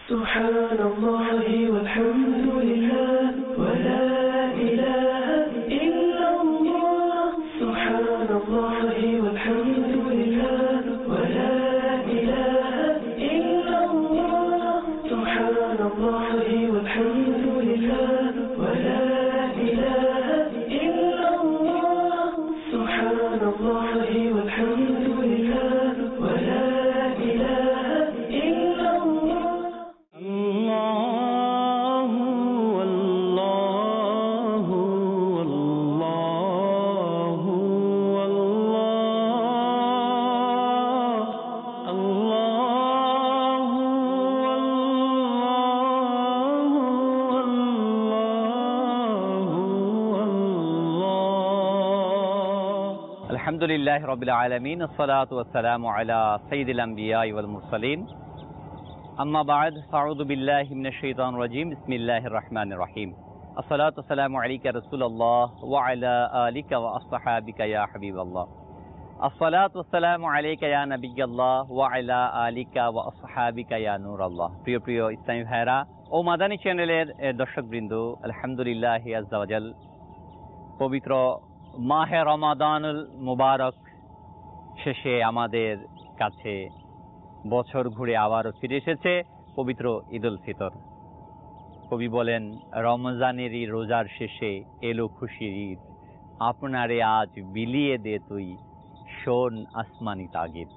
سبحان الله والحمد لله ولا إله إلا الله سبحان الله والحمد لله ولا إله إلا الله سبحان الله والحمد لله ولا إله إلا الله سبحان الله والحمد لله ولا إله إلا الله আলহামদুলিল্লাহ রাব্বিল আলামিন আসসালাতু ওয়াসসালামু আলা সাইয়্যিদিল আমবিয়াই ওয়াল মুরসালিন আম্মা বা'দ ফাউযু বিল্লাহি মিনাশ শাইতানির রাজীম বিসমিল্লাহির রাহমানির রহিম আসসালাতু ওয়াসসালামু আলাইকা রাসূলুল্লাহ ওয়া আলা আলিকা ওয়া আসহাবিকা ইয়া হাবিবাল্লাহ আসসালাতু ওয়াসসালামু আলাইকা ইয়া নাবিয়াল্লাহ ওয়া আলা আলিকা ওয়া আসহাবিকা ইয়া নূরাল্লাহ। প্রিয় প্রিয় ইসলামী ভাইরা ও মাদানী চ্যানেলের দর্শকবৃন্দ, আলহামদুলিল্লাহ আযজা ওয়া জাল পবিত্র মাহে রমাদানুল মুবারক শেষে আমাদের কাছে বছর ঘুরে আবারও ফিরে এসেছে পবিত্র ঈদুল ফিতর। কবি বলেন, রমজানেরই রোজার শেষে এলো খুশির ঈদ, আপনারে আজ বিলিয়ে দে তুই শোন আসমানি তাগিদ।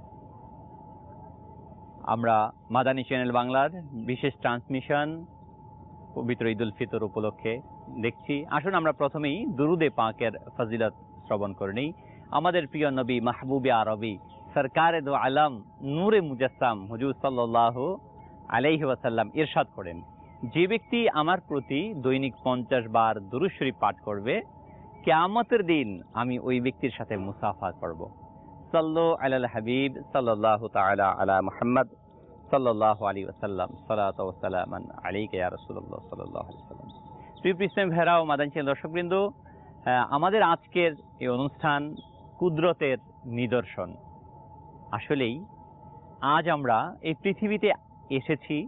আমরা মাদানী চ্যানেল বাংলার বিশেষ ট্রান্সমিশন পবিত্র ঈদুল ফিতর উপলক্ষে দেখছি। আসুন আমরা প্রথমেই দুরুদে পাকের ফজিলত শ্রবণ করে নিই। আমাদের প্রিয় নবী মাহবুবে আরবি সরকারে দো আলম নূরে মুজাসসাম হুজুর সাল্লাল্লাহু আলাইহি ওয়াসাল্লাম ইরশাদ করেন, যে ব্যক্তি আমার প্রতি দৈনিক 50 বার দুরূদ শরীফ পাঠ করবে, কিয়ামতের দিন আমি ওই ব্যক্তির সাথে মুসাফা করব। সাল্লু আলাল হাবিব সাল্লাল্লাহু তাআলা আলা মুহাম্মদ সাল্লাল্লাহু আলাইহি ওয়াসাল্লাম সালাতু ওয়া সালামান আলাইকা ইয়া রাসূলুল্লাহ সাল্লাল্লাহু আলাইহি ওয়াসাল্লাম। প্রিয় ইসলামী ভাইরা ও মাদানী চ্যানেল দর্শকবৃন্দ, আমাদের আজকের এই অনুষ্ঠান কুদরতের নিদর্শন। আসলেই আজ আমরা এই পৃথিবীতে এসেছি,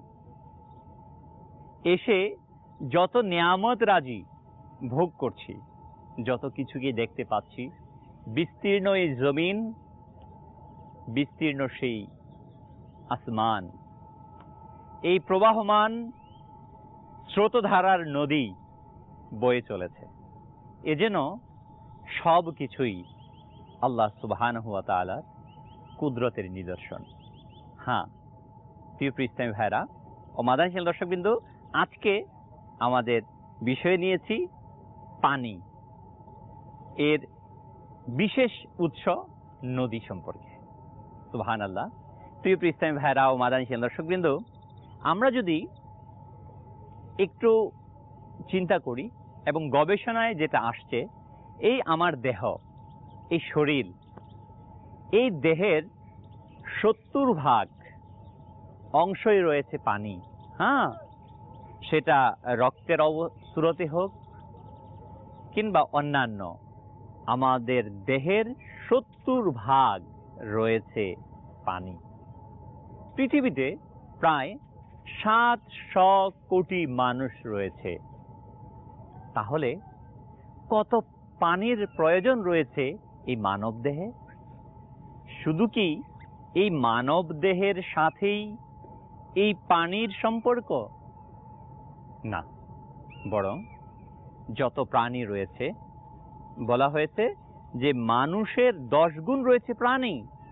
এসে যত নিয়ামত রাজি ভোগ করছি, যত কিছুকে দেখতে পাচ্ছি, বিস্তীর্ণ এই জমিন, বিস্তীর্ণ সেই আসমান, এই প্রবাহমান স্রোতধারার নদী বয়ে চলেছে, এ যেন সব কিছুই আল্লাহ সুবহানাহু ওয়া তাআলার কুদরতের নিদর্শন। হ্যাঁ প্রিয় ইসলামী ভাইরা ও মাদানী চ্যানেল দর্শকবৃন্দ, আজকে আমাদের বিষয় নিয়েছি পানি, এর বিশেষ উৎস নদী সম্পর্কে। সুবহানাল্লাহ। প্রিয় ইসলামী ভাইরা ও মাদানী চ্যানেল দর্শকবৃন্দ, আমরা যদি একটু চিন্তা করি এবং গবেষণায় যেটা আসছে, এই আমার দেহ, এই শরীর, এই দেহের 70% অংশই রয়েছে পানি। হ্যাঁ, সেটা রক্তের স্রোতে হোক কিংবা অন্যান্য, আমাদের দেহের 70% রয়েছে পানি। পৃথিবীতে প্রায় 700 কোটি মানুষ রয়েছে, তাহলে কত পানির প্রয়োজন রয়েছে এই মানব দেহে? শুধু কি এই মানব দেহের সাথেই এই পানির সম্পর্ক? না, বরং যত প্রাণী রয়েছে, বলা হয়েছে যে মানুষের 10 গুণ রয়েছে প্রাণী,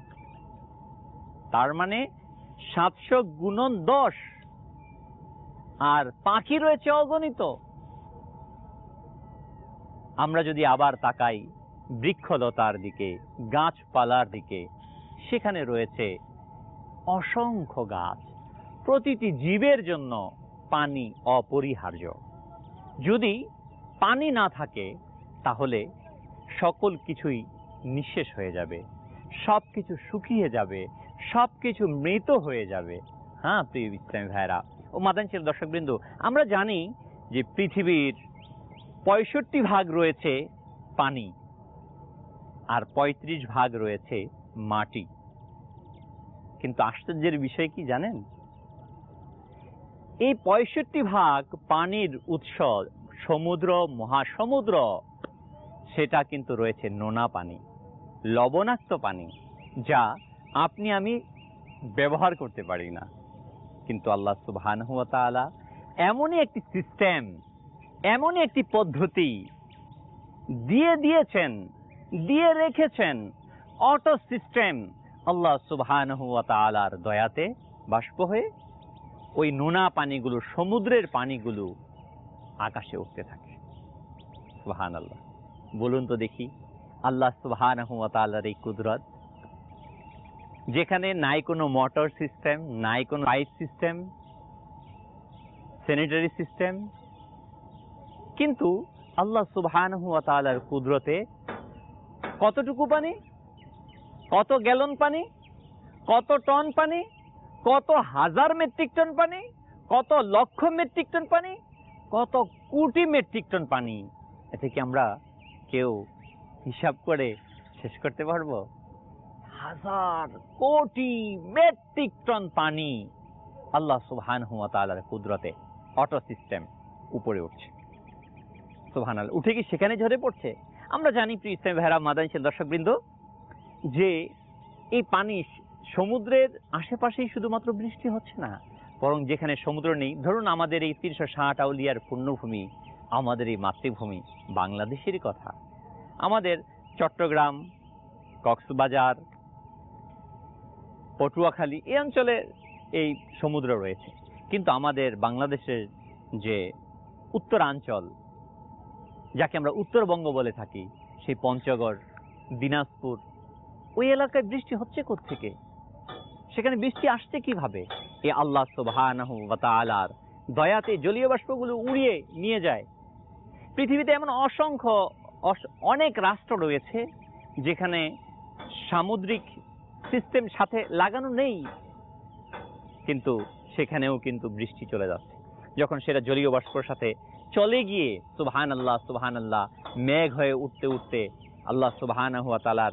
তার মানে 700 গুণন 10, আর পাখি রয়েছে অগণিত। আমরা যদি আবার তাকাই বৃক্ষলতার দিকে, গাছপালার দিকে, সেখানে রয়েছে অসংখ্য গাছ। প্রতিটি জীবের জন্য পানি অপরিহার্য। যদি পানি না থাকে তাহলে সকল কিছুই নিঃশেষ হয়ে যাবে, সবকিছু শুকিয়ে যাবে, সবকিছু মৃত হয়ে যাবে। হ্যাঁ প্রিয় ইসলামী ভাইরা ও মাদানী চ্যানেল দর্শকবৃন্দ, আমরা জানি যে পৃথিবীর 65% রয়েছে পানি আর 35% রয়েছে মাটি। কিন্তু আশ্চর্যের বিষয় কি জানেন? এই 65% পানির উৎস সমুদ্র, মহাসমুদ্র, সেটা কিন্তু রয়েছে নোনা পানি, লবণাক্ত পানি, যা আপনি আমি ব্যবহার করতে পারি না। কিন্তু আল্লাহ সুবহানাহু ওয়া তাআলা এমনই একটি সিস্টেম, এমনই একটি পদ্ধতি দিয়েছেন, দিয়ে রেখেছেন, অটো সিস্টেম, আল্লাহ সুবহানাহু ওয়া তাআলার দয়াতে বাষ্প হয়ে ওই নোনা পানিগুলো, সমুদ্রের পানিগুলো আকাশে উঠতে থাকে। সুবহানাল্লাহ। বলুন তো দেখি, আল্লাহ সুবহানাহু ওয়া তাআলার এই কুদরত, যেখানে নাই কোনো মোটর সিস্টেম, নাই কোনো পাইপ সিস্টেম, স্যানিটারি সিস্টেম, কিন্তু আল্লাহ সুবহানাহু ওয়া তাআলার কুদরতে কতটুকু পানি, কত গ্যালন পানি, কত টন পানি, কত হাজার মেট্রিক টন পানি, কত লক্ষ মেট্রিক টন পানি, কত কোটি মেট্রিক টন পানি, এতে কি আমরা কেউ হিসাব করে শেষ করতে পারবো? হাজার কোটি মেট্রিক টন পানি আল্লাহ সুবহানাহু ওয়া তাআলার কুদরতে অটো সিস্টেম উপরে উঠছে। সুবহানাল্লাহ। উঠে কি সেখানে ঝরে পড়ছে? আমরা জানি প্রিয় ইসলামী ভাইরা, মাদানী দর্শকবৃন্দ, যে এই পানি সমুদ্রের আশেপাশেই শুধুমাত্র বৃষ্টি হচ্ছে না, বরং যেখানে সমুদ্র নেই, ধরুন আমাদের এই 360 আউলিয়ার পুণ্যভূমি, আমাদের এই মাতৃভূমি বাংলাদেশেরই কথা, আমাদের চট্টগ্রাম, কক্সবাজার, পটুয়াখালী এই অঞ্চলে এই সমুদ্র রয়েছে। কিন্তু আমাদের বাংলাদেশের যে উত্তরাঞ্চল, যাকে আমরা উত্তরবঙ্গ বলে থাকি, সেই পঞ্চগড়, দিনাজপুর, ওই এলাকায় বৃষ্টি হচ্ছে কোত্থেকে? সেখানে বৃষ্টি আসছে কিভাবে? এই আল্লাহ সুবহানাহু ওয়া তাআলার দয়াতে জলীয় বাষ্পগুলো উড়িয়ে নিয়ে যায়। পৃথিবীতে এমন অসংখ্য অনেক রাষ্ট্র রয়েছে যেখানে সামুদ্রিক সিস্টেম সাথে লাগানো নেই, কিন্তু সেখানেও কিন্তু বৃষ্টি চলে যাচ্ছে। যখন সেটা জলীয় বাষ্পর সাথে চলে গিয়ে সুবহানাল্লাহ সুবহানাল্লাহ মেঘ হয়ে উঠতে উঠতে আল্লাহ সুবহানাহু ওয়া তাআলার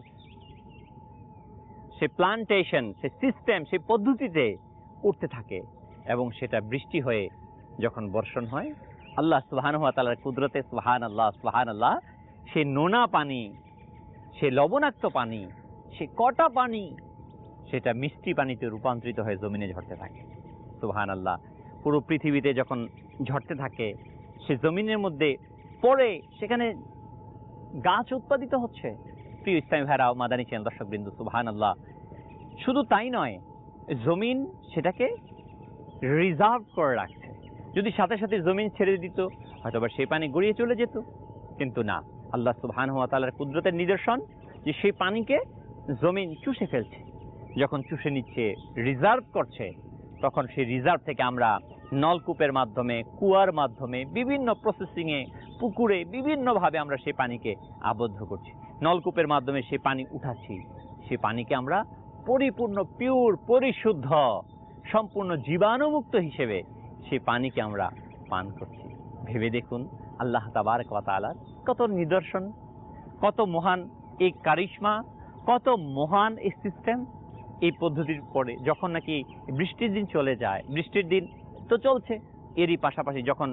সে প্লান্টেশন, সে সিস্টেম, সেই পদ্ধতিতে উঠতে থাকে, এবং সেটা বৃষ্টি হয়ে যখন বর্ষণ হয়, আল্লাহ সুবহানাহু ওয়া তাআলার কুদরতে সুবহানাল্লাহ সুবহানাল্লাহ সে নোনা পানি, সে লবণাক্ত পানি, সে কটা পানি, সেটা মিষ্টি পানিতে রূপান্তরিত হয়ে জমিনে ঝরতে থাকে। সুবহানাল্লাহ। পুরো পৃথিবীতে যখন ঝরতে থাকে, সে জমিনের মধ্যে পড়ে সেখানে গাছ উৎপাদিত হচ্ছে। প্রিয় ইসলামী ভাইরা, মাদানী চ্যানেল দর্শকবৃন্দ, সুবহানাল্লাহ। শুধু তাই নয়, জমিন সেটাকে রিজার্ভ করে রাখছে। যদি সাথে সাথে জমিন ছেড়ে দিত, হয়তো বা সেই পানি গড়িয়ে চলে যেত, কিন্তু না, আল্লাহ সুবহানাহু ওয়া তাআলার কুদরতের নিদর্শন যে সেই পানিকে জমিন চুষে ফেলছে। যখন চুষে নিচ্ছে, রিজার্ভ করছে, তখন সেই রিজার্ভ থেকে আমরা নলকূপের মাধ্যমে, কুয়ার মাধ্যমে, বিভিন্ন প্রসেসিংয়ে, পুকুরে বিভিন্নভাবে আমরা সেই পানিকে আবদ্ধ করছি। নলকূপের মাধ্যমে সেই পানি উঠাচ্ছি, সেই পানিকে আমরা পরিপূর্ণ, পিওর, পরিশুদ্ধ, সম্পূর্ণ জীবাণুমুক্ত হিসেবে সেই পানিকে আমরা পান করছি। ভেবে দেখুন আল্লাহ তাবারক ওয়া তাআলার কত নিদর্শন, কত মহান এই কারিশমা, কত মহান এই সিস্টেম। এই পদ্ধতির পরে যখন নাকি বৃষ্টির দিন চলে যায়, বৃষ্টির দিন তো চলছে, এরই পাশাপাশি যখন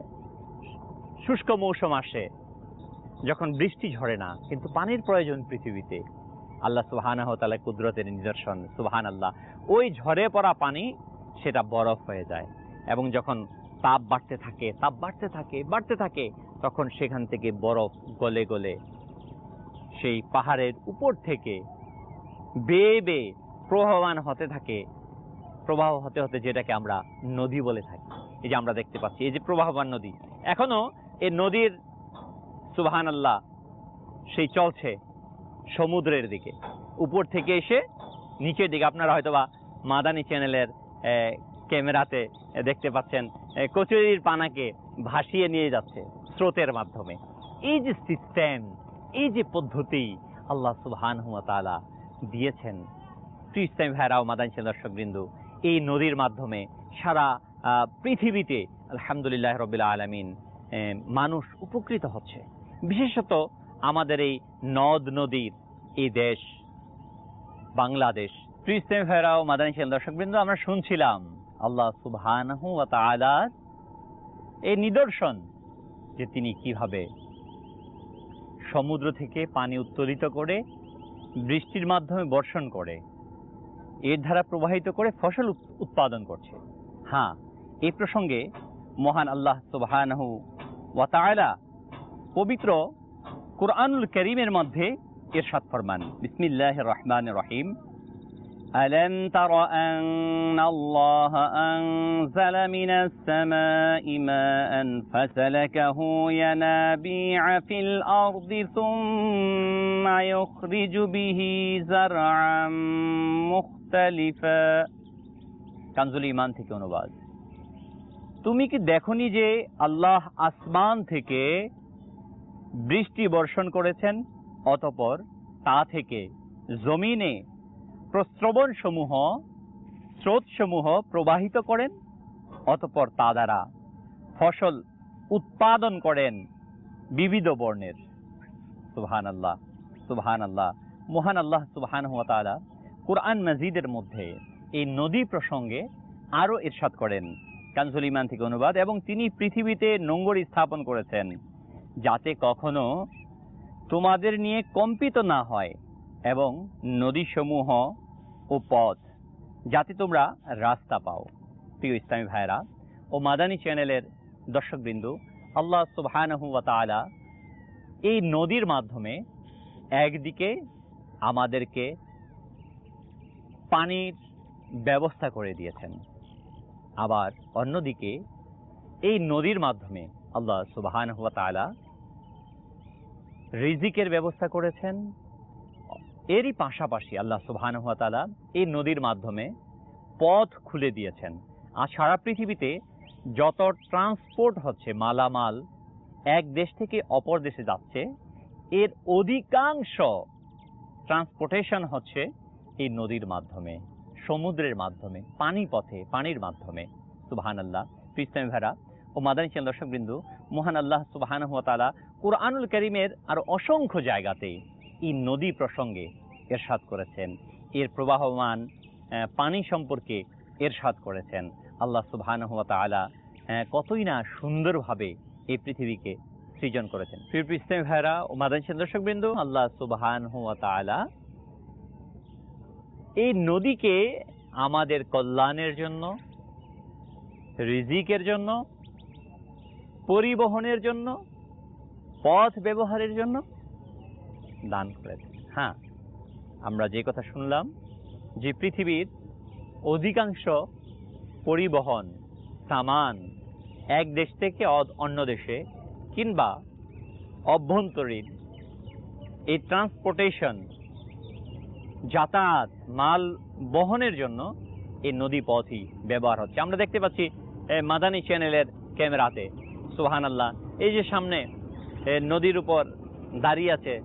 শুষ্ক মৌসুম আসে, যখন বৃষ্টি ঝরে না, কিন্তু পানির প্রয়োজন পৃথিবীতে, আল্লাহ সুবহানাহু ওয়া তাআলার কুদরতের নিদর্শন। সুবহানাল্লাহ। ওই ঝরে পড়া পানি সেটা বরফ হয়ে যায়, এবং যখন তাপ বাড়তে থাকে, তাপ বাড়তে থাকে, বাড়তে থাকে, তখন সেখান থেকে বরফ গলে গলে সেই পাহাড়ের উপর থেকে বেয়ে বেয়ে প্রবাহমান হতে থাকে, প্রবাহ হতে হতে যেটাকে আমরা নদী বলে থাকি। এই যে আমরা দেখতে পাচ্ছি, এই যে প্রবাহমান নদী, এখনো এই নদীর সুবহানাল্লাহ সেই চলছে সমুদ্রের দিকে, উপর থেকে এসে নিচের দিকে। আপনারা হয়তোবা মাদানী চ্যানেলের ক্যামেরাতে দেখতে পাচ্ছেন কচুরির পানাকে ভাসিয়ে নিয়ে যাচ্ছে স্রোতের মাধ্যমে। এই যে সিস্টেম, এই যে পদ্ধতি আল্লাহ সুবহানাহু ওয়া তাআলা দিয়েছেন, প্রিয় ইসলামী ভাইরাও, মাদানী চ্যানেল দর্শকবৃন্দ, এই নদীর মাধ্যমে সারা পৃথিবীতে আলহামদুলিল্লাহ রাব্বিল আলামিন মানুষ উপকৃত হচ্ছে। বিশেষত আমাদের এই নদ নদীর এই দেশ বাংলাদেশ। প্রিয় ইসলামী ভাইরাও, মাদানী চ্যানেল দর্শকবৃন্দ, আমরা শুনছিলাম আল্লাহ সুবহানাহু ওয়া তাআলার এই নিদর্শন যে তিনি কিভাবে সমুদ্র থেকে পানি উত্তোলিত করে বৃষ্টির মাধ্যমে বর্ষণ করে এর দ্বারা প্রবাহিত করে ফসল উৎপাদন করছে। হ্যাঁ, এই প্রসঙ্গে মহান আল্লাহ সুবহানাহু ওয়া তাআলা পবিত্র কুরআনুল কারীমের মধ্যে ইরশাদ ফরমান, বিসমিল্লাহির রহমানির রহিম, ألم تر أن الله أنزل من السماء ماء فسلكه ينابيع في الأرض ثم يخرج به زرعا مختلفا। কানজুল ঈমান থেকে অনুবাদ। তুমি কি দেখনি যে আল্লাহ আসমান থেকে বৃষ্টি বর্ষণ করেছেন, অতঃপর তা থেকে জমিনে প্রস্রবণ সমূহ স্রোত সমূহ প্রবাহিত করেন, অতঃপর তা দ্বারা ফসল উৎপাদন করেন বিবিধ বর্ণের। সুবহানাল্লাহ, সুবহানাল্লাহ। মহান আল্লাহ সুবহানাহু ওয়া তাআলা কুরআন মাজিদের মধ্যে এই নদী প্রসঙ্গে আরো ইরশাদ করেন, কানজুল ঈমান থেকে অনুবাদ, এবং তিনি পৃথিবীতে নোঙর স্থাপন করেছেন যাতে কখনো তোমাদের নিয়ে কম্পিত না হয়, এবং নদীসমূহ ও পথ যাতে তোমরা রাস্তা পাও। প্রিয় ইসলামী ভাইরা ও মাদানী চ্যানেলের দর্শকবৃন্দ, আল্লাহ সুবহানাহু ওয়া তাআলা এই নদীর মাধ্যমে একদিকে আমাদেরকে পানির ব্যবস্থা করে দিয়েছেন, আবার অন্যদিকে এই নদীর মাধ্যমে আল্লাহ সুবহানাহু ওয়া তাআলা রিজিকের ব্যবস্থা করেছেন। এরই পাশাপাশি আল্লাহ সুবহানাহু ওয়া তাআলা এই নদীর মাধ্যমে পথ খুলে দিয়েছেন। আর সারা পৃথিবীতে যত ট্রান্সপোর্ট হচ্ছে, মালামাল এক দেশ থেকে অপর দেশে যাচ্ছে, এর অধিকাংশ ট্রান্সপোর্টেশন হচ্ছে এই নদীর মাধ্যমে, সমুদ্রের মাধ্যমে, পানিপথে, পানির মাধ্যমে। সুবহানাল্লাহ। ইসলামী ভাইরা ও মাদানী চ্যানেল দর্শকবৃন্দ, মহান আল্লাহ সুবহানাহু ওয়া তাআলা কুরআনুল কারীমের আর অসংখ্য জায়গাতে এই নদী প্রসঙ্গে ইরশাদ করেছেন, এর প্রবাহমান পানি সম্পর্কে ইরশাদ করেছেন। আল্লাহ সুবহানাহু ওয়া তাআলা কতই না সুন্দরভাবে এই পৃথিবীকে সৃজন করেছেন। প্রিয় ইসলামী ভাইরা ও মাদানী চ্যানেল দর্শকবৃন্দ, আল্লাহ সুবহানাহু ওয়া তাআলা এই নদীকে আমাদের কল্যাণের জন্য, রিজিকের জন্য, পরিবহনের জন্য, পথ ব্যবহারের জন্য দান করেছেন। হ্যাঁ, আমরা যে কথা শুনলাম যে পৃথিবীর অধিকাংশ পরিবহন সামান এক দেশ থেকে অন্য দেশে কিংবা অভ্যন্তরীণ এই ট্রান্সপোর্টেশন, যাতায়াত, মাল বহনের জন্য এই নদী পথই ব্যবহার হচ্ছে। আমরা দেখতে পাচ্ছি মাদানী চ্যানেলের ক্যামেরাতে, সুবহানাল্লাহ, এই যে সামনে নদীর উপর দাঁড়িয়ে আছে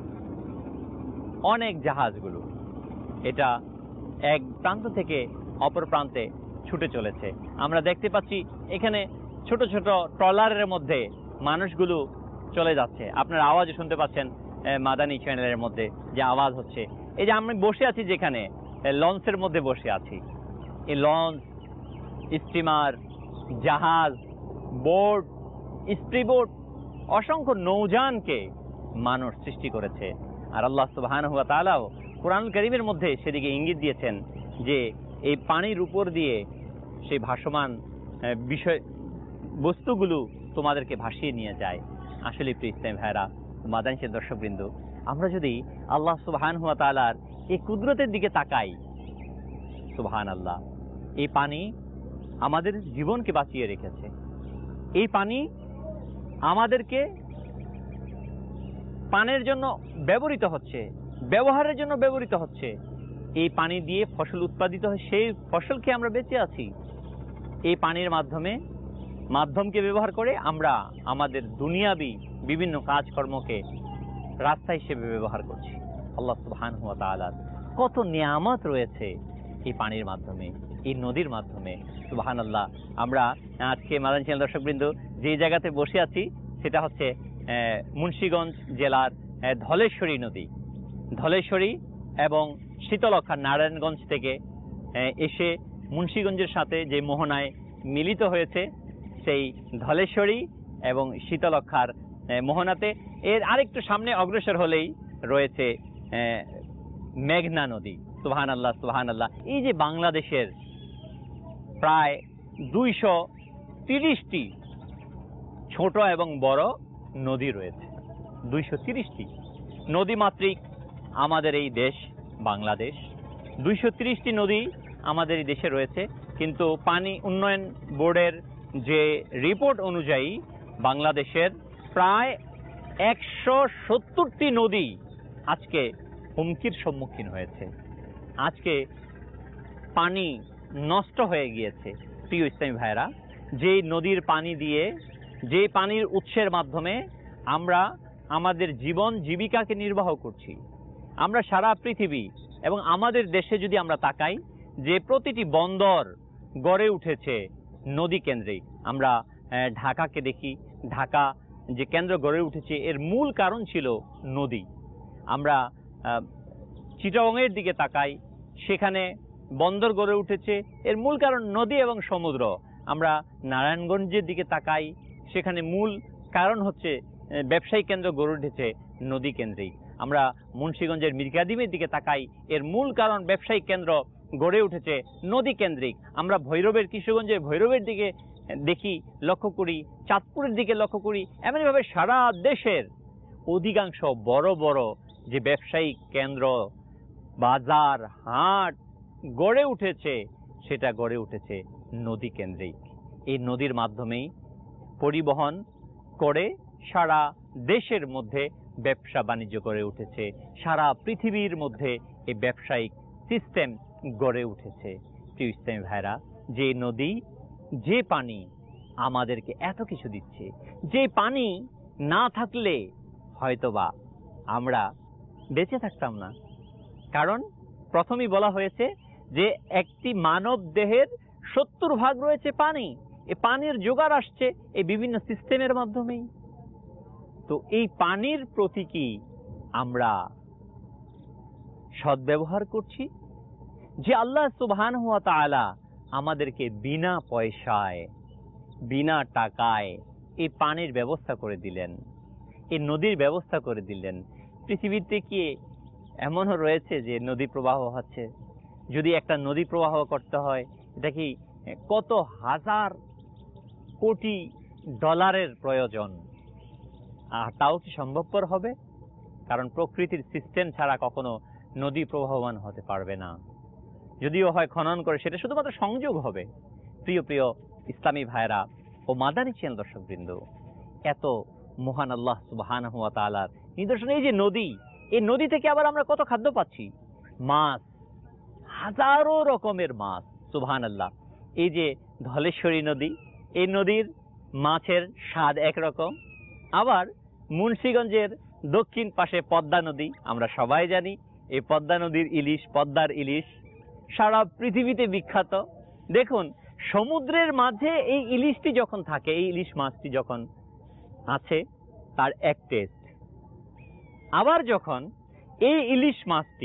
অনেক জাহাজগুলো, এটা এক প্রান্ত থেকে অপর প্রান্তে ছুটে চলেছে। আমরা দেখতে পাচ্ছি এখানে ছোট ছোট ট্রলারের মধ্যে মানুষগুলো চলে যাচ্ছে। আপনারা আওয়াজও শুনতে পাচ্ছেন মাদানী চ্যানেলের মধ্যে যে আওয়াজ হচ্ছে। এই যে আমি বসে আছি যেখানে, লঞ্চের মধ্যে বসে আছি, এই লঞ্চ, স্টিমার, জাহাজ, বোট, স্পিডবোট, অসংখ্য নৌযানকে মানুষ সৃষ্টি করেছে। আর আল্লাহ সুবহানাহু ওয়া তাআলাও কুরআনুল কারীমের মধ্যে সেদিকে ইঙ্গিত দিয়েছেন যে এই পানির উপর দিয়ে সেই ভাসমান বিষয় বস্তুগুলো তোমাদেরকে ভাসিয়ে নিয়ে যায়। আসলে প্রিয় ইসলামী ভাইরা, মাদানী চ্যানেল দর্শকবৃন্দ, আমরা যদি আল্লাহ সুবহানাহু ওয়া তাআলার এই কুদরতের দিকে তাকাই, সুবহানাল্লাহ, এই পানি আমাদের জীবনকে বাঁচিয়ে রেখেছে। এই পানি আমাদেরকে পানের জন্য ব্যবহৃত হচ্ছে, ব্যবহারের জন্য ব্যবহৃত হচ্ছে। এই পানি দিয়ে ফসল উৎপাদিত হয়, সেই ফসলকে আমরা বেঁচে আছি। এই পানির মাধ্যমকে ব্যবহার করে আমরা আমাদের দুনিয়াবি বিভিন্ন কাজকর্মকে রাস্তা হিসেবে ব্যবহার করছি। আল্লাহ সুবহানাহু ওয়া তাআলার কত নিয়ামত রয়েছে এই পানির মাধ্যমে, এই নদীর মাধ্যমে। সুবহানাল্লাহ। আমরা আজকে মাদানী চ্যানেল দর্শকবৃন্দ যে জায়গাতে বসে আছি সেটা হচ্ছে মুন্সিগঞ্জ জেলার ধলেশ্বরী নদী। ধলেশ্বরী এবং শীতলক্ষা নারায়ণগঞ্জ থেকে এসে মুন্সিগঞ্জের সাথে যে মোহনায় মিলিত হয়েছে সেই ধলেশ্বরী এবং শীতলক্ষার মোহনাতে। এর আরেকটু সামনে অগ্রসর হলেই রয়েছে মেঘনা নদী। সুবহানাল্লাহ, সুবহানাল্লাহ। এই যে বাংলাদেশের প্রায় 230টি ছোট এবং বড় নদী রয়েছে, 230টি নদীমাতৃক আমাদের এই দেশ বাংলাদেশ। 230টি নদী আমাদের এই দেশে রয়েছে, কিন্তু পানি উন্নয়ন বোর্ডের যে রিপোর্ট অনুযায়ী বাংলাদেশের প্রায় 170টি নদী আজকে হুমকির সম্মুখীন হয়েছে। আজকে পানি নষ্ট হয়ে গিয়েছে। প্রিয় ইসলামী ভাইরা, যে নদীর পানি দিয়ে, যে পানির উৎসের মাধ্যমে আমরা আমাদের জীবন জীবিকাকে নির্বাহ করছি, আমরা সারা পৃথিবী এবং আমাদের দেশে যদি আমরা তাকাই, যে প্রতিটি বন্দর গড়ে উঠেছে নদী কেন্দ্রিক। আমরা ঢাকাকে দেখি, ঢাকা যে কেন্দ্র গড়ে উঠেছে এর মূল কারণ ছিল নদী। আমরা চিটাগংয়ের দিকে তাকাই, সেখানে বন্দর গড়ে উঠেছে, এর মূল কারণ নদী এবং সমুদ্র। আমরা নারায়ণগঞ্জের দিকে তাকাই, সেখানে মূল কারণ হচ্ছে ব্যবসায়িক কেন্দ্র গড়ে উঠেছে নদী কেন্দ্রিক। আমরা মুন্সিগঞ্জের মিরকাদিমের দিকে তাকাই, এর মূল কারণ ব্যবসায়িক কেন্দ্র গড়ে উঠেছে নদী কেন্দ্রিক। আমরা ভৈরবের, কিশোরগঞ্জের ভৈরবের দিকে দেখি, লক্ষ্য করি, চাঁদপুরের দিকে লক্ষ্য করি। এমনভাবে সারা দেশের অধিকাংশ বড় বড় যে ব্যবসায়িক কেন্দ্র, বাজার, হাট গড়ে উঠেছে, সেটা গড়ে উঠেছে নদী কেন্দ্রিক। এই নদীর মাধ্যমেই পরিবহন করে সারা দেশের মধ্যে ব্যবসা বাণিজ্য গড়ে উঠেছে, সারা পৃথিবীর মধ্যে এই ব্যবসায়িক সিস্টেম গড়ে উঠেছে। প্রিয় ইসলামী ভাইরা, যে নদী, যে পানি আমাদেরকে এত কিছু দিচ্ছে, যে পানি না থাকলে হয়তোবা আমরা বেঁচে থাকতাম না। কারণ প্রথমেই বলা হয়েছে যে একটি মানব দেহের 70% রয়েছে পানি। এই পানির জোগাড় আসছে এই বিভিন্ন সিস্টেমের মাধ্যমেই। তো এই পানির প্রতি কি আমরা সদ্ব্যবহার করছি? যে আল্লাহ সুবহানাহু ওয়া তাআলা আমাদেরকে বিনা পয়সায়, বিনা টাকায় এই পানির ব্যবস্থা করে দিলেন, এই নদীর ব্যবস্থা করে দিলেন। পৃথিবীতে কি এমনও রয়েছে যে নদী প্রবাহ হচ্ছে? যদি একটা নদী প্রবাহ করতে হয়, এটা কি কত হাজার কোটি ডলারের প্রয়োজন, আর তাও কি সম্ভবপর হবে? কারণ প্রকৃতির সিস্টেম ছাড়া কখনো নদী প্রবাহমান হতে পারবে না। যদিও হয় খনন করে, সেটা শুধুমাত্র সংযোগ হবে। প্রিয় প্রিয় ইসলামী ভাইরা ও মাদানী চ্যানেল দর্শকবৃন্দ, এত মহান আল্লাহ সুবহানাহু ওয়া তাআলার নিদর্শন এই যে নদী, এই নদী থেকে আবার আমরা কত খাদ্য পাচ্ছি। মাছ, হাজারো রকমের মাছ, সুবহানাল্লাহ। এই যে ধলেশ্বরী নদী, এই নদীর মাছের স্বাদ একরকম। আবার মুন্সিগঞ্জের দক্ষিণ পাশে পদ্মা নদী, আমরা সবাই জানি এই পদ্মা নদীর ইলিশ, পদ্মার ইলিশ সারা পৃথিবীতে বিখ্যাত। দেখুন, সমুদ্রের মাঝে এই ইলিশটি যখন থাকে, এই ইলিশ মাছটি যখন আছে, তার এক টেস্ট। আবার যখন এই ইলিশ মাছটি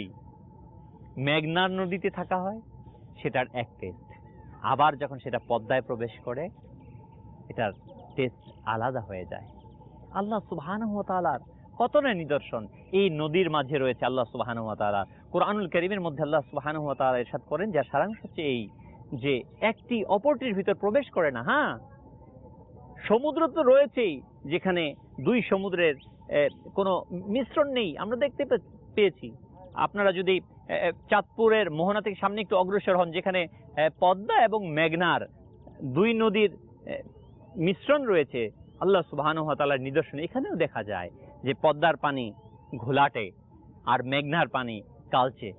মেঘনার নদীতে থাকা হয়, সেটার এক টেস্ট। আবার যখন সেটা পদ্মায় প্রবেশ করে, এটার টেস্ট আলাদা হয়ে যায়। আল্লাহ সুবহানাহু ওয়া তাআলার কত না নিদর্শন এই নদীর মাঝে রয়েছে। আল্লাহ সুবহানাহু ওয়া তাআলা কোরআনুল কারীমের মধ্যে আল্লাহ সুবহানাহু ওয়া তাআলা ইরশাদ করেন, যার সারাংশ হচ্ছে এই যে একটি অপরটির ভিতর প্রবেশ করে না। হ্যাঁ, সমুদ্র তো রয়েছেই, যেখানে দুই সমুদ্রের কোনো মিশ্রণ নেই, আমরা দেখতে পেয়েছি। আপনারা যদি চাঁদপুরের মোহনা থেকে সামনে একটু অগ্রসর হন, যেখানে পদ্মা এবং মেঘনার দুই নদীর মিশ্রণ রয়েছে, আল্লাহ সুবহানাহু ওয়া তাআলার নিদর্শন এখানেও দেখা যায় যে পদ্মার পানি ঘোলাটে আর মেঘনার পানি কালচে।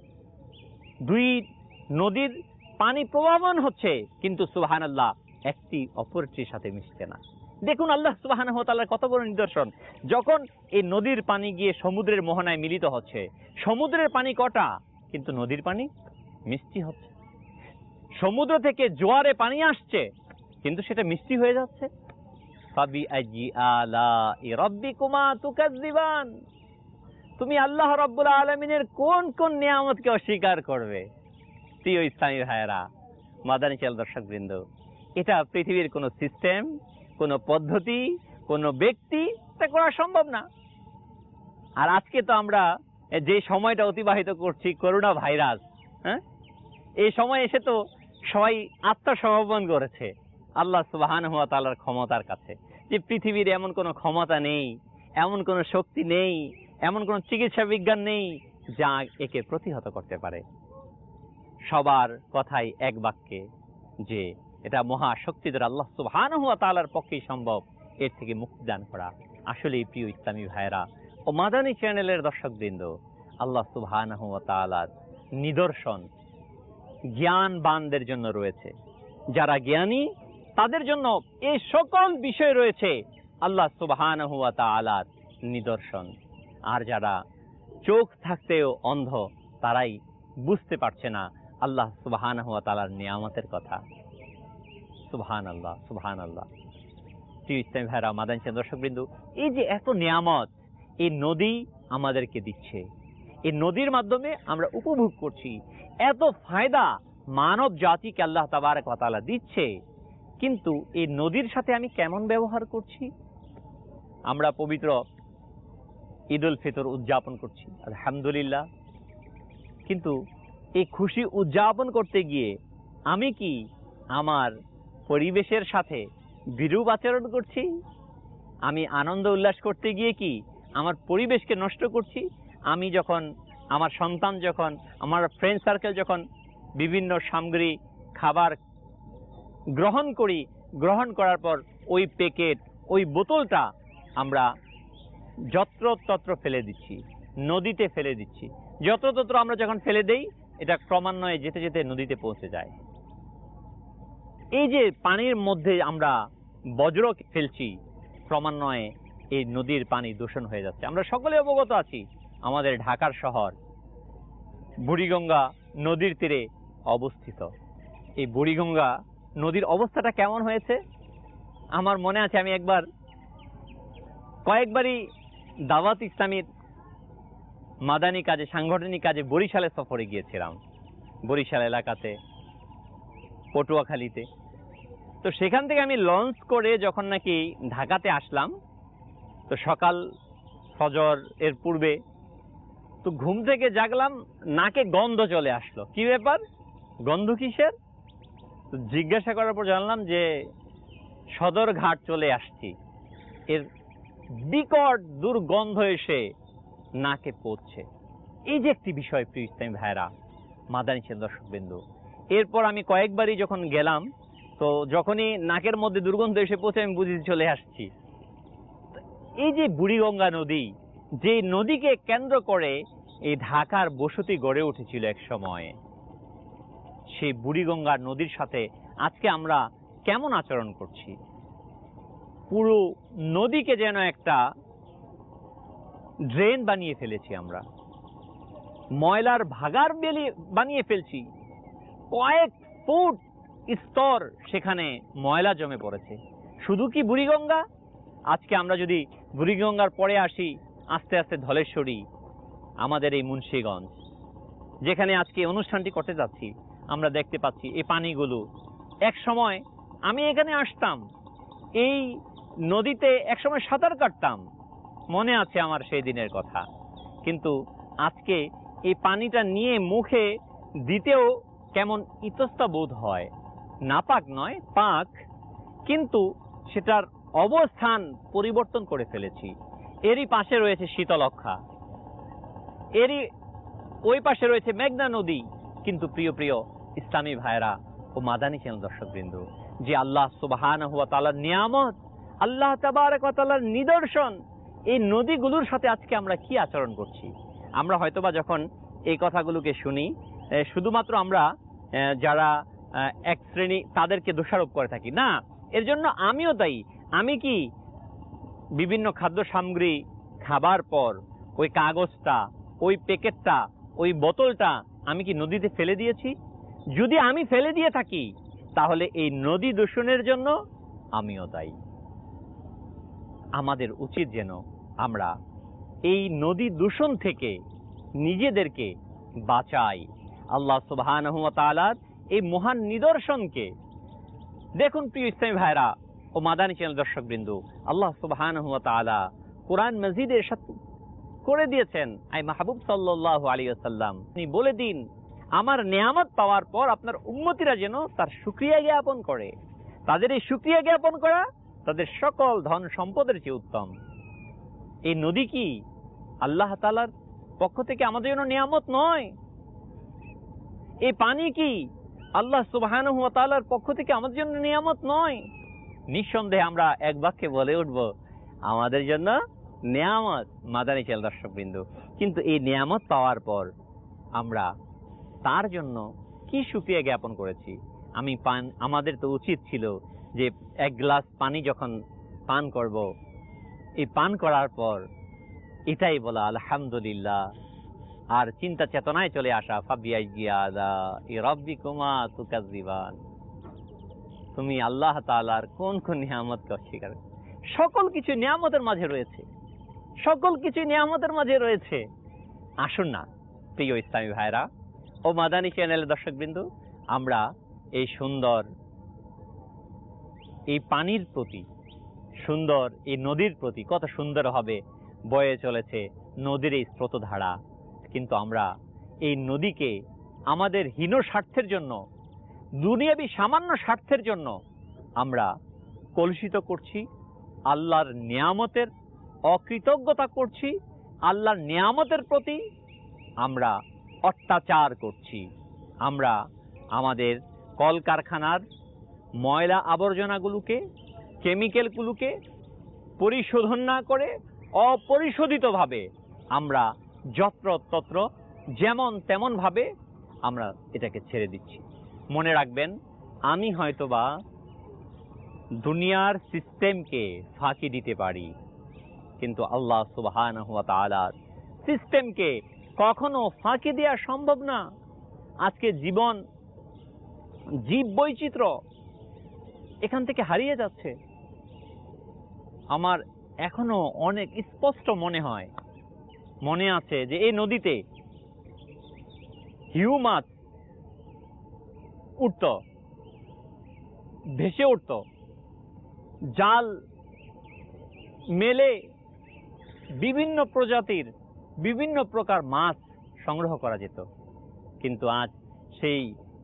দুই নদীর পানি প্রবাহমান হচ্ছে, কিন্তু সুবহানাল্লাহ একটি অপরটির সাথে মিশছে না। দেখুন আল্লাহ সুবহানাহু ওয়া তাআলার কত বড় নিদর্শন। যখন এই নদীর পানি গিয়ে সমুদ্রের মোহনায় মিলিত হচ্ছে, সমুদ্রের পানি কটা, কিন্তু নদীর পানি মিষ্টি হচ্ছে। সমুদ্র থেকে জোয়ারে পানি আসছে, কিন্তু সেটা মিষ্টি হয়ে যাচ্ছে। ফাবিআইয়ি আলাই রাব্বিকুমা তুকাজ্জিবান, তুমি আল্লাহ রাব্বুল আলামিনের কোন কোন নিয়ামতকে অস্বীকার করবে? প্রিয় ইসলামী ভাইয়েরা, মাদানী চ্যানেল দর্শকবৃন্দ, এটা পৃথিবীর কোনো সিস্টেম, কোনো পদ্ধতি, কোনো ব্যক্তি তা করা সম্ভব না। আর আজকে তো আমরা যে সময়টা অতিবাহিত করছি, করোনা ভাইরাস, হ্যাঁ, এই সময় এসে তো সবাই আত্মসমর্পণ করেছে আল্লাহ সুবহানাহু ওয়া তাআলার ক্ষমতার কাছে, যে পৃথিবীর এমন কোনো ক্ষমতা নেই, এমন কোনো শক্তি নেই, এমন কোনো চিকিৎসা বিজ্ঞান নেই যা একে প্রতিহত করতে পারে। সবার কথাই এক বাক্যে যে এটা মহাশক্তিধর আল্লাহ সুবহানাহু ওয়া তাআলার পক্ষেই সম্ভব এর থেকে মুক্তি দান করা। আসলেই প্রিয় ইসলামী ভাইয়েরা ও মাদানী চ্যানেলের দর্শকবৃন্দ, আল্লাহ সুবহানাহু ওয়া তাআলার নিদর্শন জ্ঞানবানদের জন্য রয়েছে। যারা জ্ঞানী তাদের জন্য এই সকল বিষয় রয়েছে আল্লাহ সুবহানাহু ওয়া তাআলার নিদর্শন। আর যারা চোখ থাকতেও অন্ধ, তারাই বুঝতে পারছে না আল্লাহ সুবহানাহু ওয়া তাআলার নিয়ামতের কথা। সুবহানাল্লাহ, সুবহানাল্লাহ। প্রিয় ইসলামী ভাইরা, মাদানী চ্যানেল দর্শকবৃন্দ, এই যে এত নিয়ামত এই নদী আমাদেরকে দিচ্ছে, এই নদীর মাধ্যমে আমরা উপভোগ করছি, এত ফায়দা মানব জাতিকে আল্লাহ তাবারক ওয়া তাআলা দিচ্ছে, কিন্তু এই নদীর সাথে আমি কেমন ব্যবহার করছি? আমরা পবিত্র ঈদ উল ফিতর উদযাপন করছি, আলহামদুলিল্লাহ, কিন্তু এই খুশি উদযাপন করতে গিয়ে আমি কি আমার পরিবেশের সাথে বিরূপ আচরণ করছি? আমি আনন্দ উল্লাস করতে গিয়ে কি আমার পরিবেশকে নষ্ট করছি? আমি যখন আমার সন্তান, যখন আমার ফ্রেন্ড সার্কেল যখন বিভিন্ন সামগ্রী খাবার গ্রহণ করি, গ্রহণ করার পর ওই প্যাকেট, ওই বোতলটা আমরা যত্রতত্র ফেলে দিচ্ছি, নদীতে ফেলে দিচ্ছি। যত্রতত্র আমরা যখন ফেলে দেই, এটা ক্রমান্বয়ে যেতে যেতে নদীতে পৌঁছে যায়। এই যে পানির মধ্যে আমরা বজ্র ফেলছি, ক্রমান্বয়ে এই নদীর পানি দূষণ হয়ে যাচ্ছে। আমরা সকলে অবগত আছি, আমাদের ঢাকার শহর বুড়িগঙ্গা নদীর তীরে অবস্থিত। এই বুড়িগঙ্গা নদীর অবস্থাটা কেমন হয়েছে আমার মনে আছে। আমি কয়েকবারই দাওয়াত ইসলামীর মাদানী কাজে, সাংগঠনিক কাজে বরিশালে সফরে গিয়েছিলাম, বরিশাল এলাকাতে, পটুয়াখালীতে। তো সেখান থেকে আমি লঞ্চ করে যখন নাকি ঢাকাতে আসলাম, তো সকাল ফজর এর পূর্বে তো ঘুম থেকে জাগলাম, নাকে গন্ধ চলে আসলো। কি ব্যাপার, গন্ধ কিসের? তো জিজ্ঞাসা করার পর জানলাম যে সদরঘাট চলে আসছি, এর বিকট দুর্গন্ধ এসে নাকে পৌঁছে। এই যে একটি বিষয় প্রিয় ইসলামী ভাইরা, মাদানী চ্যানেল দর্শকবৃন্দ, এরপর আমি কয়েকবারই যখন গেলাম, তো যখনই নাকের মধ্যে দুর্গন্ধ এসে পৌঁছে আমি বুঝি চলে আসছি। এই যে বুড়িগঙ্গা নদী, যে নদীকে কেন্দ্র করে এই ঢাকার বসতি গড়ে উঠেছিল এক সময়, সেই বুড়িগঙ্গা নদীর সাথে আজকে আমরা কেমন আচরণ করছি? পুরো নদীকে যেন একটা ড্রেন বানিয়ে ফেলেছি আমরা, ময়লার ভাগার বেলি বানিয়ে ফেলছি। কয়েক ফুট স্তর সেখানে ময়লা জমে পড়েছে। শুধু কি বুড়িগঙ্গা? আজকে আমরা যদি বুড়িগঙ্গার পরে আসি, আস্তে আস্তে ধলেশ্বরী, আমাদের এই মুন্সিগঞ্জ, যেখানে আজকে অনুষ্ঠানটি করতে যাচ্ছি, আমরা দেখতে পাচ্ছি এই পানিগুলো। এক সময় আমি এখানে আসতাম, এই নদীতে একসময় সাঁতার কাটতাম, মনে আছে আমার সেই দিনের কথা। কিন্তু আজকে এই পানিটা নিয়ে মুখে দিতেও কেমন ইতস্তা বোধ হয়। নাপাক নয়, পাক, কিন্তু সেটার অবস্থান পরিবর্তন করে ফেলেছি। এরই পাশে রয়েছে শীতলক্ষা, এরই ওই পাশে রয়েছে মেঘনা নদী। কিন্তু প্রিয় প্রিয় ইসলামী ভাইরা ও মাদানী চ্যানেল দর্শকবৃন্দ, যে আল্লাহ সুবহানাহু ওয়া তাআলার নিয়ামত, আল্লাহ তাবারক ওয়া তাআলার নিদর্শন, এই নদীগুলোর সাথে আজকে আমরা কি আচরণ করছি? আমরা হয়তোবা যখন এই কথাগুলোকে শুনি, শুধুমাত্র আমরা যারা এক শ্রেণী তাদেরকে দোষারোপ করে থাকি না, এর জন্য আমিও দায়ী। আমি কি বিভিন্ন খাদ্য সামগ্রী খাবার পর ওই কাগজটা, ওই প্যাকেটটা, ওই বোতলটা আমি কি নদীতে ফেলে দিয়েছি? যদি আমি ফেলে দিয়ে থাকি, তাহলে এই নদী দূষণের জন্য আমিও দায়ী। আমাদের উচিত যেন আমরা এই নদী দূষণ থেকে নিজেদেরকে বাঁচাই। আল্লাহ সুবহানাহু ওয়া তাআলার এই মহান নিদর্শনকে দেখুন প্রিয় ইসলামী ভাইরা ও মাদানী চ্যানেল দর্শকবৃন্দ, আল্লাহ সুবহানাহু ওয়া তাআলা কোরআন মাজিদে ইরশাদ করে দিয়েছেন, আই মাহবুব সাল্লাল্লাহু আলাইহি ওয়াসাল্লাম আপনি বলে দিন আমার নিয়ামত পাওয়ার পর আপনার উম্মতিরা যেন তার শুকরিয়া জ্ঞাপন করে। তাদের এই শুকরিয়া জ্ঞাপন করা তাদের সকল ধন সম্পদের চেয়ে উত্তম। এই নদী কি আল্লাহ তাআলার পক্ষ থেকে আমাদের জন্য নিয়ামত নয়? এই পানি কি আল্লাহ সুবহানাহু ওয়া তাআলার পক্ষ থেকে আমাদের জন্য নিয়ামত নয়? নিঃসন্দেহে আমরা এক বাক্যে বলে উঠব আমাদের জন্য নিয়ামত। মাদানী চ্যানেল দর্শকবৃন্দ, কিন্তু এই নিয়ামত পাওয়ার পর আমরা তার জন্য কি শুকরিয়া জ্ঞাপন করেছি? আমাদের তো উচিত ছিল যে এক গ্লাস পানি যখন পান করব, এই পান করার পর এটাই বলা আলহামদুলিল্লাহ, আর চিন্তা চেতনায় চলে আসা রাব্বিকুমা তুকাজ্জিবান, তুমি আল্লাহ তাআলার কোন কোন নিয়ামতকে অস্বীকার। সকল কিছু নিয়ামতের মাঝে রয়েছে, সকল কিছু নিয়ামতের মাঝে রয়েছে। আসুন না প্রিয় ইসলামী ভাইরা ও মাদানী চ্যানেলের দর্শকবৃন্দ, আমরা এই সুন্দর এই পানির প্রতি, সুন্দর এই নদীর প্রতি, কত সুন্দর হবে বয়ে চলেছে নদীর এই স্রোতধারা, কিন্তু আমরা এই নদীকে আমাদের হীন স্বার্থের জন্য, দুনিয়াবী সামান্য স্বার্থের জন্য আমরা কলুষিত করছি। আল্লাহর নিয়ামতের অকৃতজ্ঞতা করছি, আল্লাহর নিয়ামতের প্রতি আমরা অত্যাচার করছি। আমরা আমাদের কলকারখানার ময়লা আবর্জনাগুলোকে, কেমিক্যালগুলোকে পরিশোধন না করে অপরিশোধিতভাবে আমরা যত্রতত্র যেমন তেমন ভাবে আমরা এটাকে ছেড়ে দিচ্ছি। মনে রাখবেন, আমি হয়তোবা দুনিয়ার সিস্টেমকে ফাঁকি দিতে পারি, কিন্তু আল্লাহ সুবহানাহু ওয়া তাআলার সিস্টেমকে কখনো ফাঁকি দেওয়া সম্ভব না। আজকে জীব বৈচিত্র্য এখান থেকে হারিয়ে যাচ্ছে। আমার এখনো অনেক স্পষ্ট মনে আছে যে এই নদীতে হিউ মাছ উঠত, ভেসে উঠত, জাল মেলে বিভিন্ন প্রজাতির বিভিন্ন প্রকার মাছ সংগ্রহ করা যেত, কিন্তু আজ সেই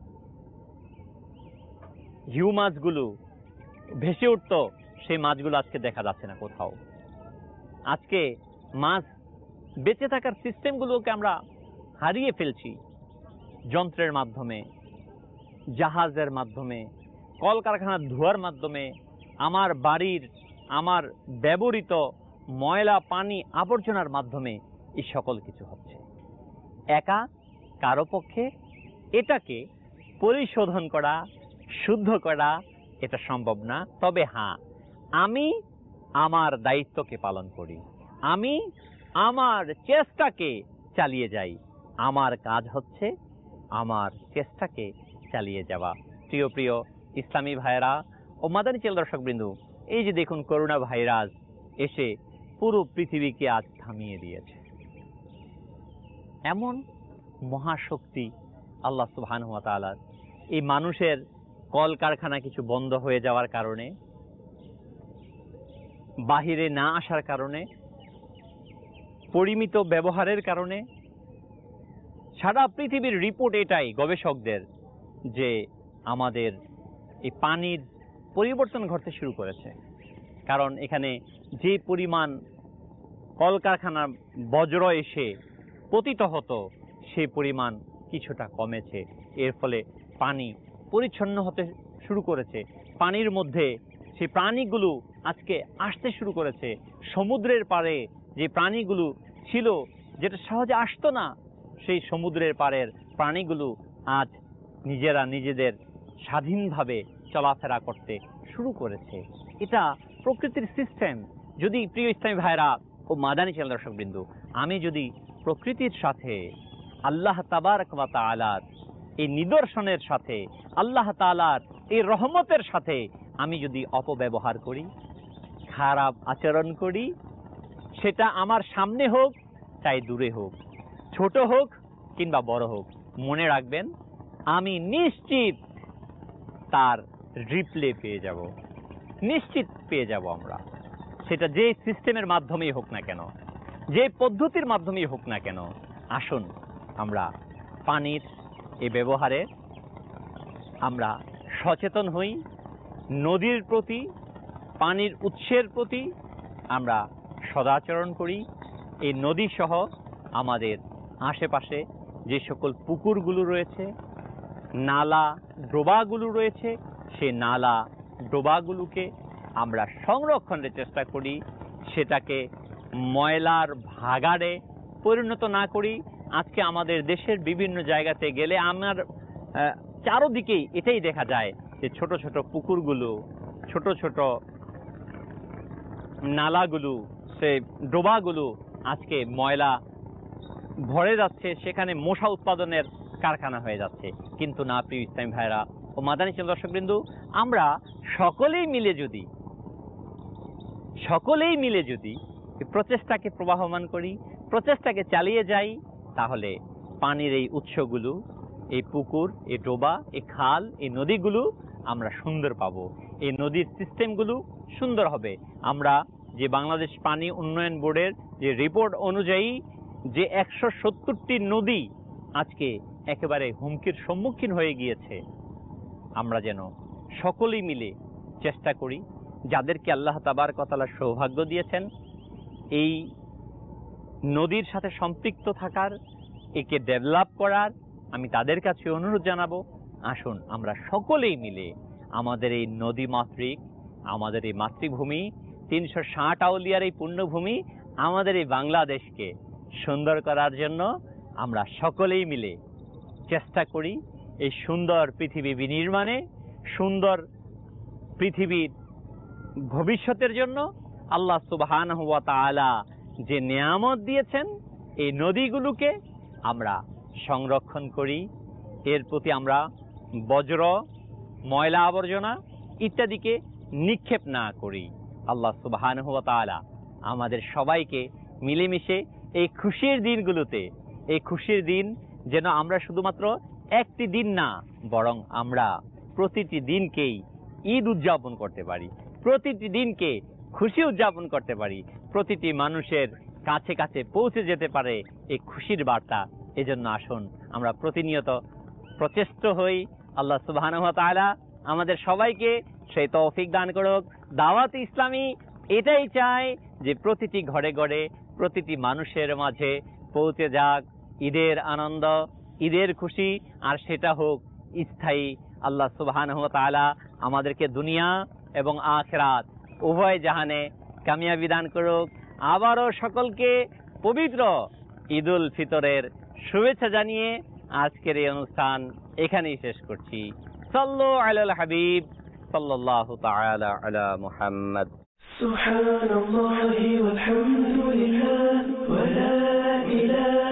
হিউ মাছগুলো ভেসে উঠত, সেই মাছগুলো আজকে দেখা যাচ্ছে না কোথাও। আজকে মাছ বেঁচে থাকার সিস্টেমগুলোকে আমরা হারিয়ে ফেলছি। যন্ত্রের মাধ্যমে, জাহাজের মাধ্যমে, কলকারখানার ধোঁয়ার মাধ্যমে, আমার বাড়ির আমার ব্যবহৃত ময়লা পানি আবর্জনার মাধ্যমে এই সকল কিছু হচ্ছে। একা কারো পক্ষে এটাকে পরিশোধন করা, শুদ্ধ করা এটা সম্ভব না। তবে হ্যাঁ, আমি আমার দায়িত্বকে পালন করি, আমি আমার চেষ্টাকে চালিয়ে যাই। আমার কাজ হচ্ছে আমার চেষ্টাকে চালিয়ে যাওয়া। প্রিয় প্রিয় ইসলামী ভাইরা ও মাদানী চ্যানেল দর্শকবৃন্দ, এই যে দেখুন করোনা ভাইরাস এসে পুরো পৃথিবীকে আজ থামিয়ে দিয়েছে। এমন মহাশক্তি আল্লাহ সুবহানাহু ওয়া তাআলার। এই মানুষের কলকারখানা কিছু বন্ধ হয়ে যাওয়ার কারণে, বাহিরে না আসার কারণে, পরিমিত ব্যবহারের কারণে সারা পৃথিবীর রিপোর্ট এটাই গবেষকদের, যে আমাদের এই পানির পরিবর্তন ঘটতে শুরু করেছে। কারণ এখানে যে পরিমাণ কলকারখানার বজ্র এসে পতিত হতো, সেই পরিমাণ কিছুটা কমেছে। এর ফলে পানি পরিচ্ছন্ন হতে শুরু করেছে। পানির মধ্যে সেই প্রাণীগুলো আজকে আসতে শুরু করেছে। সমুদ্রের পাড়ে যে প্রাণীগুলো ছিল, যেটা সহজে আসতো না, সেই সমুদ্রের পাড়ের প্রাণীগুলো আজ নিজেরা নিজেদের স্বাধীনভাবে চলাফেরা করতে শুরু করেছে। এটা প্রকৃতির সিস্টেম। যদি প্রিয় ইসলামী ভাইরা ও মাদানী চ্যানেল দর্শকবৃন্দ, আমি যদি প্রকৃতির সাথে, আল্লাহ তাবারক ওয়া তাআলার এই নিদর্শনের সাথে, আল্লাহ তাআলার এই রহমতের সাথে আমি যদি অপব্যবহার করি, খারাপ আচরণ করি, সেটা আমার সামনে হোক চাই দূরে হোক, ছোট হোক কিংবা বড় হোক, মনে রাখবেন আমি নিশ্চিত তার রিপ্লে পেয়ে যাব, নিশ্চিত পেয়ে যাব আমরা। সেটা যে সিস্টেমের মাধ্যমেই হোক না কেন, যে পদ্ধতির মাধ্যমেই হোক না কেন, আসুন আমরা পানির এই ব্যবহারে আমরা সচেতন হই। নদীর প্রতি, পানির উৎসের প্রতি আমরা সদাচরণ করি। এই নদী সহ আমাদের আশেপাশে যে সকল পুকুরগুলো রয়েছে, নালা ডোবাগুলো রয়েছে, সেই নালা ডোবাগুলোকে আমরা সংরক্ষণের চেষ্টা করি, সেটাকে ময়লার ভাগাড়ে পরিণত না করি। আজকে আমাদের দেশের বিভিন্ন জায়গাতে গেলে আমার চারদিকেই এটাই দেখা যায় যে ছোট ছোট পুকুরগুলো, ছোট ছোট নালাগুলো, সে ডোবাগুলো আজকে ময়লা ভরে যাচ্ছে, সেখানে মশা উৎপাদনের কারখানা হয়ে যাচ্ছে। কিন্তু না, প্রিয় ইসলামী ভাইরা ও মাদানী দর্শকবৃন্দ, আমরা সকলেই মিলে যদি প্রচেষ্টাকে প্রবাহমান করি, প্রচেষ্টাকে চালিয়ে যাই, তাহলে পানির এই উৎসগুলো, এই পুকুর, এই ডোবা, এই খাল, এই নদীগুলো আমরা সুন্দর পাবো। এই নদীর সিস্টেমগুলো সুন্দর হবে। আমরা যে বাংলাদেশ পানি উন্নয়ন বোর্ডের যে রিপোর্ট অনুযায়ী যে 170টি নদী আজকে একেবারে হুমকির সম্মুখীন হয়ে গিয়েছে, আমরা যেন সকলেই মিলে চেষ্টা করি, যাদেরকে আল্লাহ তাবারক ওয়া তাআলা সৌভাগ্য দিয়েছেন এই নদীর সাথে সম্পৃক্ত থাকার, একে ডেভেলপ করার, আমি তাদের কাছে অনুরোধ জানাবো, আসুন আমরা সকলেই মিলে আমাদের এই নদী মাতৃক, আমাদের এই মাতৃভূমি, 360 আউলিয়ার এই পুণ্যভূমি, আমাদের এই বাংলাদেশকে সুন্দর করার জন্য আমরা সকলেই মিলে চেষ্টা করি। এই সুন্দর পৃথিবী বিনির্মাণে, সুন্দর পৃথিবীর ভবিষ্যতের জন্য আল্লাহ সুবহানাহু ওয়া তাআলা যে নিয়ামত দিয়েছেন, এই নদীগুলোকে আমরা সংরক্ষণ করি। এর প্রতি আমরা বজ্র, ময়লা আবর্জনা ইত্যাদিকে নিক্ষেপ না করি। আল্লাহ সুবহানাহু ওয়া তাআলা আমাদের সবাইকে মিলেমিশে এই খুশির দিনগুলোতে, এই খুশির দিন যেন আমরা শুধুমাত্র একটি দিন না, বরং আমরা প্রতিটি দিনকেই ঈদ উদযাপন করতে পারি, প্রতিটি দিনকে খুশি উদযাপন করতে পারি, প্রতিটি মানুষের কাছে কাছে পৌঁছে যেতে পারে এই খুশির বার্তা। এজন্য আসুন আমরা প্রতিনিয়ত প্রচেষ্ট হই। আল্লাহ সুবহানাহু ওয়া তাআলা আমাদের সবাইকে সেই তৌফিক দান করুক। দাওয়াত ইসলামী এটাই চায় যে প্রতিটি ঘরে ঘরে, প্রতিটি মানুষের মাঝে পৌঁছে যাক ঈদের আনন্দ, ঈদের খুশি, আর সেটা হোক স্থায়ী। আল্লাহ সুবহানাহু ওয়া তাআলা আমাদেরকে দুনিয়া এবং আখিরাত উভয় জাহানে কামিয়াবি দান করুক। আবারও সকলকে পবিত্র ঈদুল ফিতরের শুভেচ্ছা জানিয়ে আজকের এই অনুষ্ঠান এখানেই শেষ করছি। সাল্লু আলাল হাবিব সাল্লাল্লাহু তাআলা আলা মুহাম্মদ। সুবহানাল্লাহি ওয়াল হামদুলিল্লাহ ওয়া লা ইলাহা